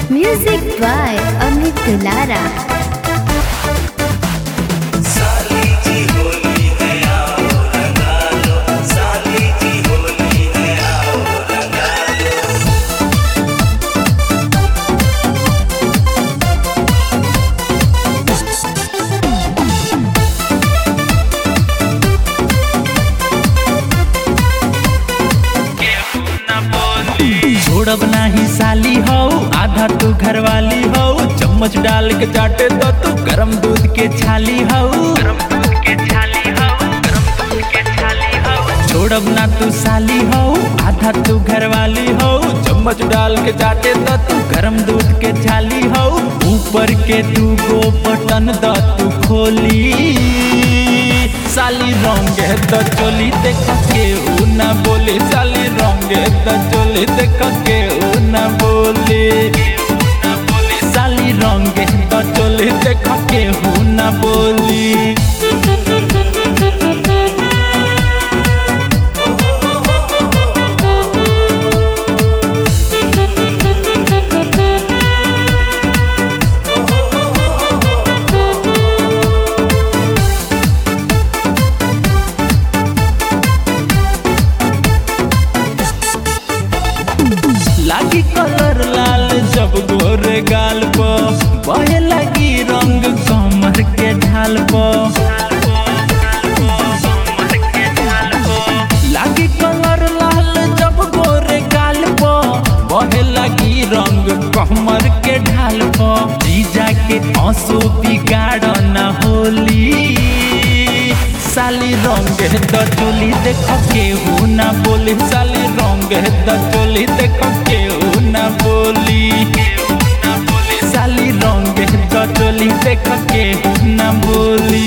Music by Amit Dulara. छोड़ब नाही साली हो, आधा तू घरवाली हो। चम्मच डाल के चाटे तो तू गरम दूध के छाली हो। छोड़ब ना तू साली हो, आधा तू घरवाली हो। चम्मच डाल के चाटे तो तू गरम दूध के छाली हो। ऊपर के दू गो बटन द तू खोली, साली रंगे तो चोली देख के ऊ ना बोले। साली रंगे तो चोली देख के ऊ ना बोले। साली रंगे तो चोली देख के ऊ ना बोली। लागी कलर लाल जब गोरे गाल पर, बहे लगी रंग कमर के ढाल पर। लागी कलर लाल जब गोरे गाल पर, बहे लगी रंग कमर के ढाल पर। जीजा के आंसू बिगाड़ न होली, साली रंगे तो चोली देख के ऊ ना बोली। साली रंगे तो चोली देख के ऊ ना बोली। साली रंगे तो चोली देख के ऊ ना बोली।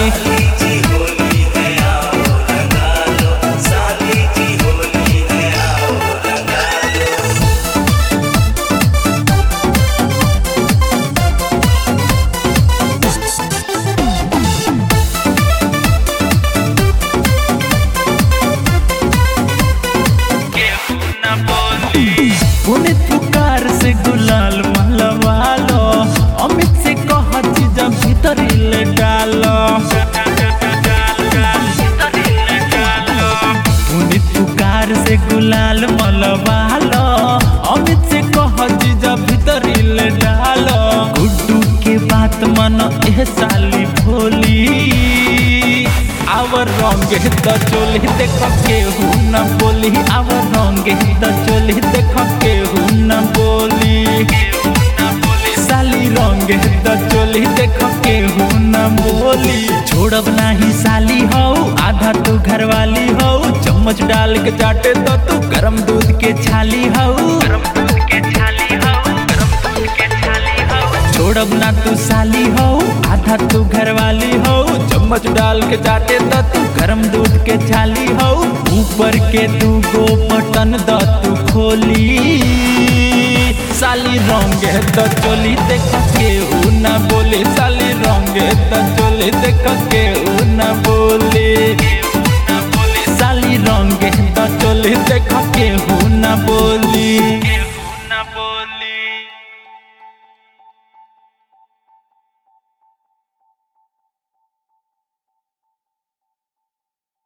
पुनित पुकार से गुलाल मलवा लो, अमित से कह जब भीतर ले डालो। पुनित पुकार से गुलाल मलवा लो, अमित से कह जब भीतर ले डालो। गुड्डू के बात मानो एह साली भोली, आवर रंगे तो चोली देख के ऊ ना बोली। आवर रंगे तो चोली देख के ऊ ना बोली। साली रंगे तो चोली देख के ऊ ना बोली। छोड़ब नाही साली हो, आधा तू घरवाली हो। चम्मच डाल के चाटे तो तू गरम दूध के छाली हो। छोड़ब ना तू साली हो, आधा तू घरवाली हो। चम्मच डाल के चाटे तो तू गरम दूध के छाली हो। ऊपर के दू गो बटन द तू खोली, साली रंगे तो चोली देख के ऊ ना बोले। साली रंगे तो चोली देख के ऊ ना बोले। साली रंगे तो चोली देख के ऊ ना बोली।